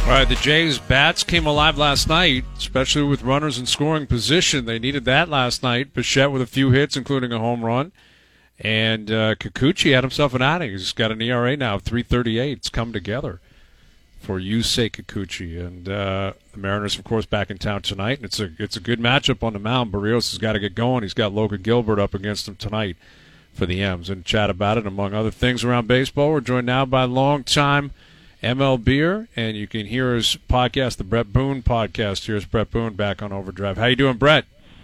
All right, the Jays' bats came alive last night, especially with runners in scoring position. They needed that last night. Bichette with a few hits, including a home run. And Kikuchi had himself an outing. He's got an ERA now of 3.38. It's come together for Yusei Kikuchi. And the Mariners, of course, back in town tonight. And it's a good matchup on the mound. Barrios has got to get going. He's got Logan Gilbert up against him tonight for the M's. And chat about it, among other things around baseball. We're joined now by longtime MLBer, and you can hear his podcast, the Brett Boone Podcast. Here's Brett Boone back on Overdrive. How you doing, Brett?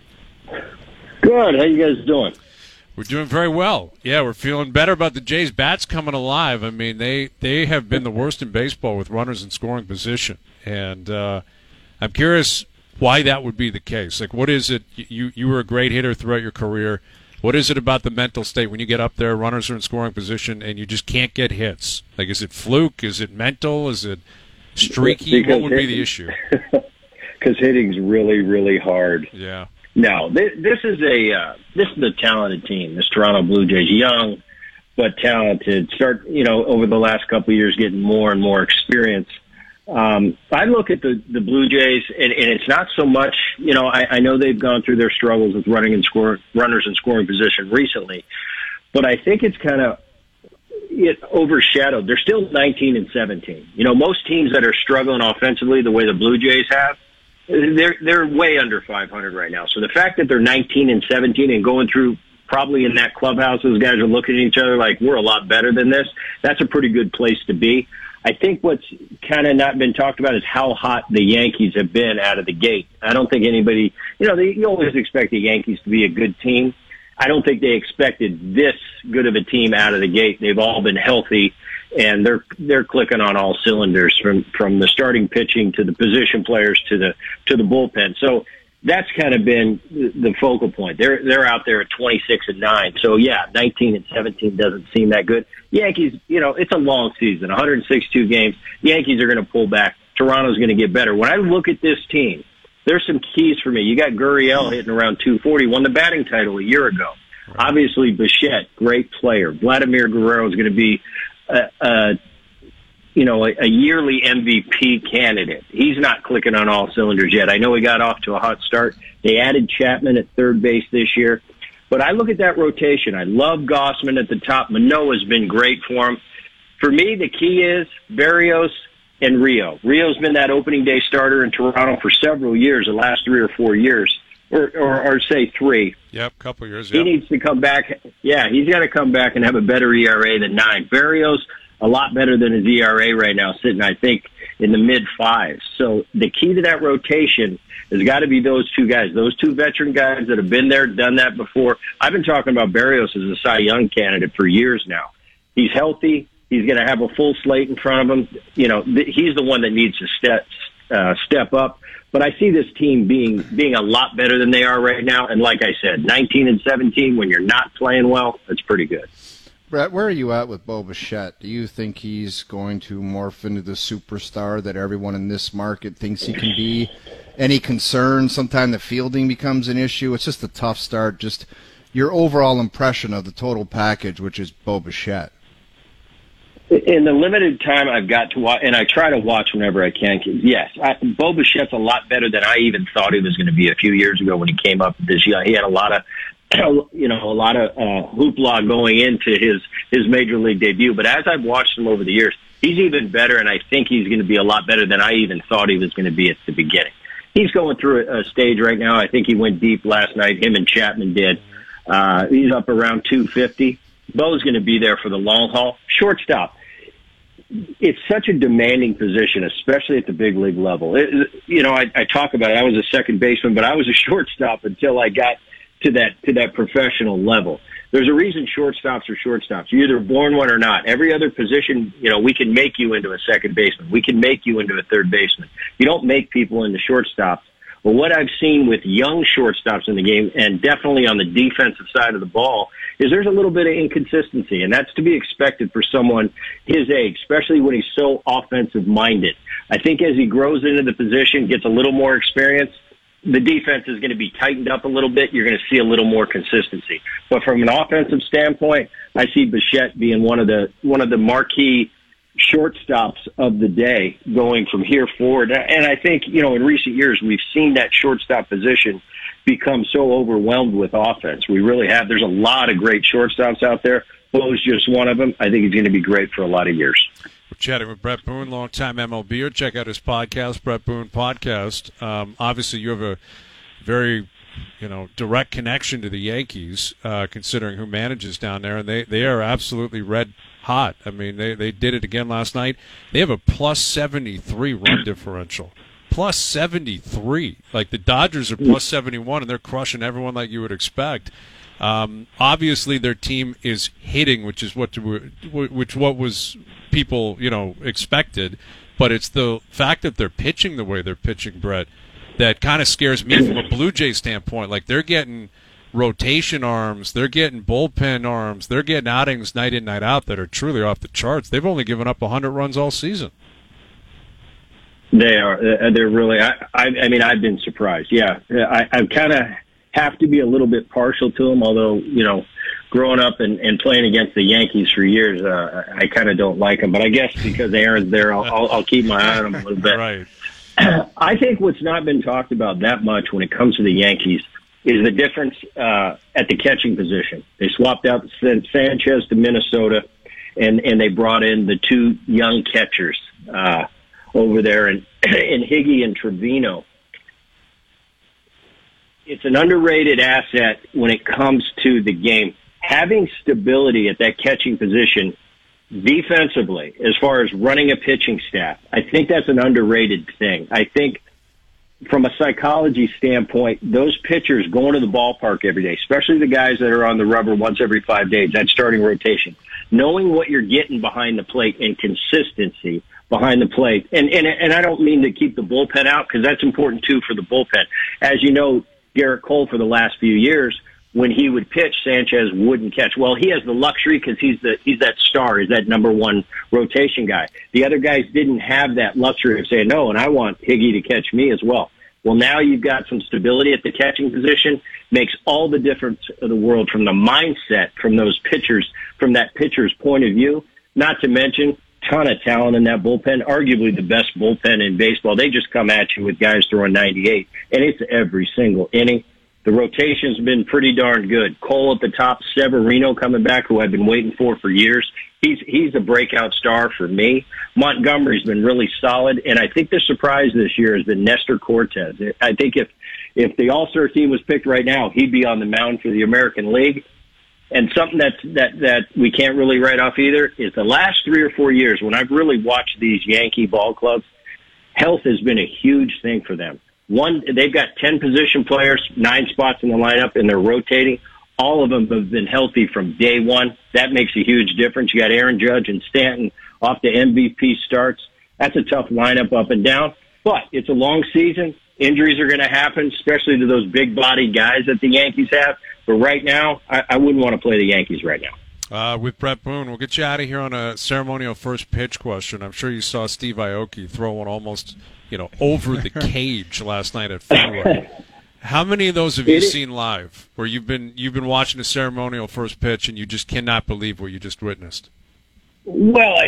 Good. How you guys doing? We're doing very well. Yeah, we're feeling better about the Jays' bats coming alive. I mean, they have been the worst in baseball with runners in scoring position, and I'm curious why that would be the case. Like, what is it? You were a great hitter throughout your career. What is it about the mental state when you get up there, runners are in scoring position, and you just can't get hits? Like, is it fluke? Is it mental? Is it streaky? What would be the issue? Because hitting's really, really hard. Yeah. No, this is a talented team. This Toronto Blue Jays, young but talented. Over the last couple of years, getting more and more experience. I look at the Blue Jays, and it's not so much, I know they've gone through their struggles with runners in scoring position recently, but I think it's kind of overshadowed. They're still 19-17. Most teams that are struggling offensively the way the Blue Jays have, they're way under 500 right now. So the fact that they're 19-17 and going through probably in that clubhouse, those guys are looking at each other like we're a lot better than this. That's a pretty good place to be. I think what's kind of not been talked about is how hot the Yankees have been out of the gate. I don't think anybody, you always expect the Yankees to be a good team. I don't think they expected this good of a team out of the gate. They've all been healthy, and they're clicking on all cylinders from the starting pitching to the position players to the bullpen. So that's kind of been the focal point. They're out there at 26-9. So yeah, 19-17 doesn't seem that good. Yankees, it's a long season, 162 games. Yankees are going to pull back. Toronto's going to get better. When I look at this team, there's some keys for me. You got Gurriel hitting around 240, won the batting title a year ago. Right. Obviously, Bichette, great player. Vladimir Guerrero is going to be a yearly MVP candidate. He's not clicking on all cylinders yet. I know he got off to a hot start. They added Chapman at third base this year. But I look at that rotation. I love Gossman at the top. Manoah's been great for him. For me, the key is Barrios and Rio. Rio's been that opening day starter in Toronto for several years, the last 3 or 4 years, or say 3. Yep, couple years. He needs to come back. Yeah, he's got to come back and have a better ERA than 9. Barrios, a lot better than his ERA right now, sitting, I think, in the mid-5s. So the key to that rotation has got to be those two guys, those two veteran guys that have been there, done that before. I've been talking about Barrios as a Cy Young candidate for years now. He's healthy. He's going to have a full slate in front of him. He's the one that needs to step up. But I see this team being a lot better than they are right now. And like I said, 19-17, when you're not playing well, that's pretty good. Brett, where are you at with Bo Bichette? Do you think he's going to morph into the superstar that everyone in this market thinks he can be? Any concern? Sometimes the fielding becomes an issue. It's just a tough start. Just your overall impression of the total package, which is Bo Bichette. In the limited time I've got to watch, and I try to watch whenever I can, yes, Bo Bichette's a lot better than I even thought he was going to be a few years ago when he came up this year. He had a lot of hoopla going into his major league debut. But as I've watched him over the years, he's even better, and I think he's going to be a lot better than I even thought he was going to be at the beginning. He's going through a stage right now. I think he went deep last night. Him and Chapman did. He's up around 250. Bo's going to be there for the long haul. Shortstop. It's such a demanding position, especially at the big league level. I talk about it. I was a second baseman, but I was a shortstop until I got to that professional level. There's a reason shortstops are shortstops. You're either born one or not. Every other position, we can make you into a second baseman. We can make you into a third baseman. You don't make people into shortstops. But what I've seen with young shortstops in the game, and definitely on the defensive side of the ball, is there's a little bit of inconsistency, and that's to be expected for someone his age, especially when he's so offensive-minded. I think as he grows into the position, gets a little more experience, the defense is going to be tightened up a little bit. You're going to see a little more consistency. But from an offensive standpoint, I see Bichette being one of the marquee, shortstops of the day going from here forward. And I think, in recent years, we've seen that shortstop position become so overwhelmed with offense. We really have. There's a lot of great shortstops out there. Bo's just one of them. I think he's going to be great for a lot of years. We're chatting with Bret Boone, longtime MLBer. Check out his podcast, Bret Boone Podcast. Obviously, you have a very direct connection to the Yankees, considering who manages down there, and they are absolutely red hot. I mean, they did it again last night. They have a plus 73 run differential. Plus 73. Like the Dodgers are plus 71, and they're crushing everyone like you would expect. Obviously, their team is hitting, which what was people expected. But it's the fact that they're pitching the way they're pitching, Brett, that kind of scares me from a Blue Jay standpoint. Like they're getting rotation arms, they're getting bullpen arms, they're getting outings night in, night out that are truly off the charts. They've only given up 100 runs all season. They are. They're really. I mean, I've been surprised. Yeah, I kind of have to be a little bit partial to them. Although growing up and playing against the Yankees for years, I kind of don't like them. But I guess because Aaron's there, I'll keep my eye on them a little bit. Right. I think what's not been talked about that much when it comes to the Yankees is the difference at the catching position. They swapped out Sanchez to Minnesota, and they brought in the two young catchers over there, and Higgy and Trevino. It's an underrated asset when it comes to the game. Having stability at that catching position defensively, as far as running a pitching staff, I think that's an underrated thing. I think from a psychology standpoint, those pitchers going to the ballpark every day, especially the guys that are on the rubber once every 5 days, that starting rotation, knowing what you're getting behind the plate and consistency behind the plate. And I don't mean to keep the bullpen out, because that's important too for the bullpen. As you know, Garrett Cole for the last few years, when he would pitch, Sanchez wouldn't catch. Well, he has the luxury because he's that star, he's that number one rotation guy. The other guys didn't have that luxury of saying, no, and I want Higgy to catch me as well. Well, now you've got some stability at the catching position, makes all the difference in the world from the mindset from those pitchers, from that pitcher's point of view, not to mention ton of talent in that bullpen, arguably the best bullpen in baseball. They just come at you with guys throwing 98, and it's every single inning. The rotation's been pretty darn good. Cole at the top, Severino coming back, who I've been waiting for years. He's a breakout star for me. Montgomery's been really solid, and I think the surprise this year has been Nestor Cortez. I think if the All-Star team was picked right now, he'd be on the mound for the American League. And something that we can't really write off either is the last 3 or 4 years when I've really watched these Yankee ball clubs, health has been a huge thing for them. They've got 10 position players, 9 spots in the lineup, and they're rotating. All of them have been healthy from day one. That makes a huge difference. You got Aaron Judge and Stanton off the MVP starts. That's a tough lineup up and down, but it's a long season. Injuries are going to happen, especially to those big-bodied guys that the Yankees have. But right now, I wouldn't want to play the Yankees right now. With Bret Boone, we'll get you out of here on a ceremonial first pitch question. I'm sure you saw Steve Aoki throw one almost, over the cage last night at Fenway. How many of those have you seen live, where you've been watching a ceremonial first pitch and you just cannot believe what you just witnessed? Well,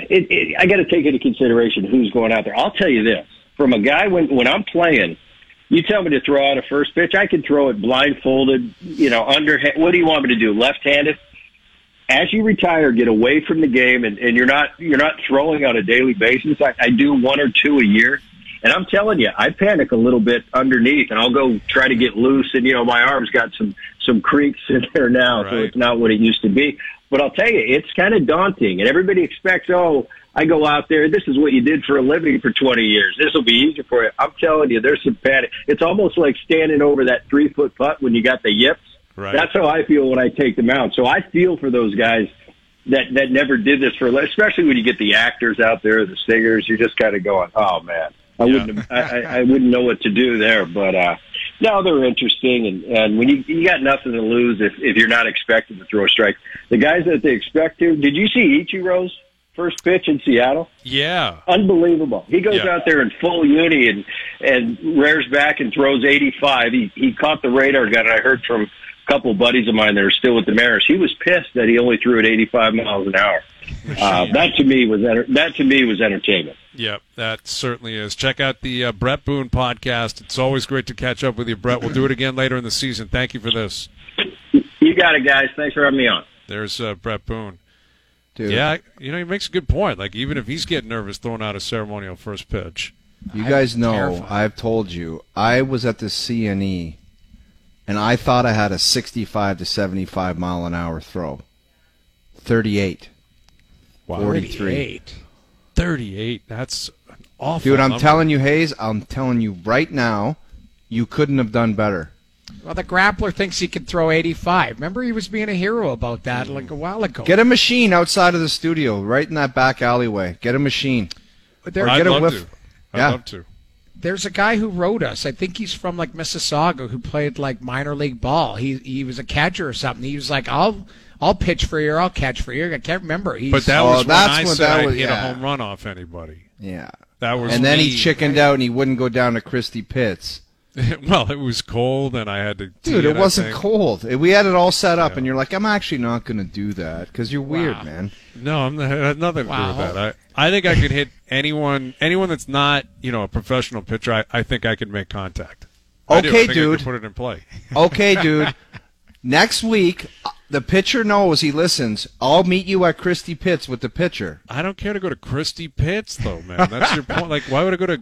I got to take into consideration who's going out there. I'll tell you this: from a guy when I'm playing, you tell me to throw out a first pitch, I can throw it blindfolded, underhand. What do you want me to do? Left-handed? As you retire, get away from the game, and you're not throwing on a daily basis. I do 1 or 2 a year. And I'm telling you, I panic a little bit underneath, and I'll go try to get loose, and my arm's got some creaks in there now, right. So it's not what it used to be. But I'll tell you, it's kind of daunting, and everybody expects, I go out there, this is what you did for a living for 20 years. This will be easier for you. I'm telling you, there's some panic. It's almost like standing over that 3-foot putt when you got the yips. Right. That's how I feel when I take them out. So I feel for those guys that never did this for a living, especially when you get the actors out there, the singers. You're just kind of going, oh man. I wouldn't know what to do there, but no, they're interesting, and when you got nothing to lose if you're not expected to throw a strike. The guys that they expect to. Did you see Ichiro's first pitch in Seattle? Yeah, unbelievable. He goes out there in full uni and rears back and throws 85. He caught the radar gun. I heard from a couple of buddies of mine that are still with the Mariners. He was pissed that he only threw at 85 miles an hour. That to me was entertainment. Yep, that certainly is. Check out the Brett Boone podcast. It's always great to catch up with you, Brett. We'll do it again later in the season. Thank you for this. You got it, guys. Thanks for having me on. There's Brett Boone. Dude. Yeah, he makes a good point. Like, even if he's getting nervous throwing out a ceremonial first pitch. You guys know, terrified. I've told you, I was at the CNE, and I thought I had a 65 to 75 mile an hour throw. 38. Wow. 43. 38. That's an awful Dude, I'm number. telling you, Hayes, I'm telling you right now, you couldn't have done better. Well, the grappler thinks he can throw 85. Remember, he was being a hero about that like a while ago. Get a machine outside of the studio, right in that back alleyway. Get a machine. There- Or I'd get a love whiff. to. I'd Yeah. love to. There's a guy who wrote us. I think he's from like Mississauga, who played like minor league ball. He was a catcher or something. He was like, I'll pitch for you, or I'll catch for you. I can't remember. But that Oh, was when that's I when said that I'd was- hit yeah. a home run off anybody. Yeah. That was And then me. he chickened out and he wouldn't go down to Christy Pitts. Well, it was cold, and I had to. Dude, tee it wasn't I think. cold. We had it all set up, Yeah. and you're like, I'm actually not going to do that because you're weird, Wow. man. No, it had nothing to Wow. do with that. I think I could hit anyone that's not a professional pitcher. I think I could make contact. I do. I Okay, think I dude. could put it in play. Okay, dude. Next week, the pitcher knows he listens. I'll meet you at Christy Pitts with the pitcher. I don't care to go to Christy Pitts, though, man. That's your point. Like, why would I go to,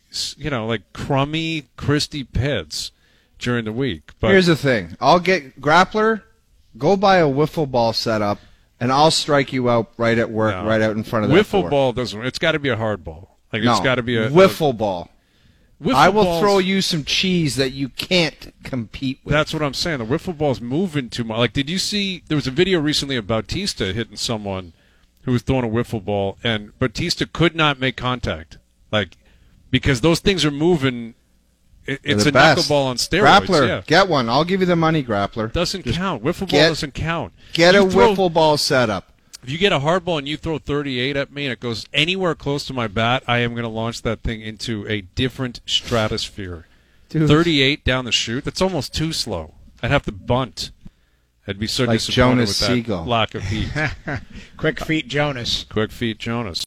like crummy Christy Pitts during the week? But Here's the thing. I'll get Grappler, go buy a wiffle ball setup, and I'll strike you out right at work, No. right out in front of that wiffle door. ball doesn't. It's got to be a hard ball. Like No, it's got to be a wiffle ball. wiffle I will balls- throw you some cheese that you can't compete with. That's what I'm saying. The wiffle ball's moving too much. Like, did you see? There was a video recently of Bautista hitting someone who was throwing a wiffle ball, and Bautista could not make contact. Like, because those things are moving. They're It's the a best. knuckleball on steroids. Grappler, Yeah. get one. I'll give you the money, Grappler. Doesn't count. Wiffle ball get- doesn't count. Get You a throw- wiffle ball setup. If you get a hard ball and you throw 38 at me and it goes anywhere close to my bat, I am going to launch that thing into a different stratosphere. Dude. 38 down the chute, that's almost too slow. I'd have to bunt. I'd be so Like disappointed Jonas with that Siegel. lack of heat. Quick feet Jonas. Quick feet Jonas.